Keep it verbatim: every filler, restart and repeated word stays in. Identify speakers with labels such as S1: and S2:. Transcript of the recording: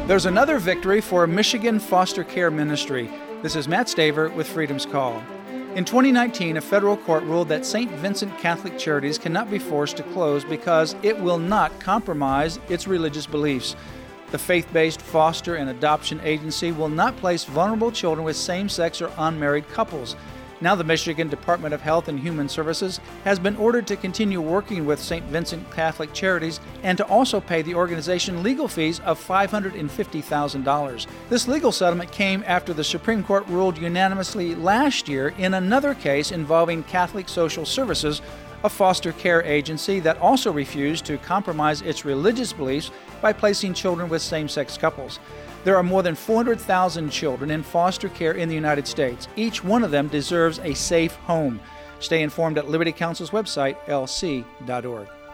S1: There's another victory for Michigan Foster Care Ministry. This is Matt Staver with Freedom's Call. In twenty nineteen, a federal court ruled that Saint Vincent Catholic Charities cannot be forced to close because it will not compromise its religious beliefs. The faith-based foster and adoption agency will not place vulnerable children with same-sex or unmarried couples. Now the Michigan Department of Health and Human Services has been ordered to continue working with Saint Vincent Catholic Charities and to also pay the organization legal fees of five hundred fifty thousand dollars. This legal settlement came after the Supreme Court ruled unanimously last year in another case involving Catholic Social Services, a foster care agency that also refused to compromise its religious beliefs by placing children with same-sex couples. There are more than four hundred thousand children in foster care in the United States. Each one of them deserves a safe home. Stay informed at Liberty Counsel's website, L C dot org.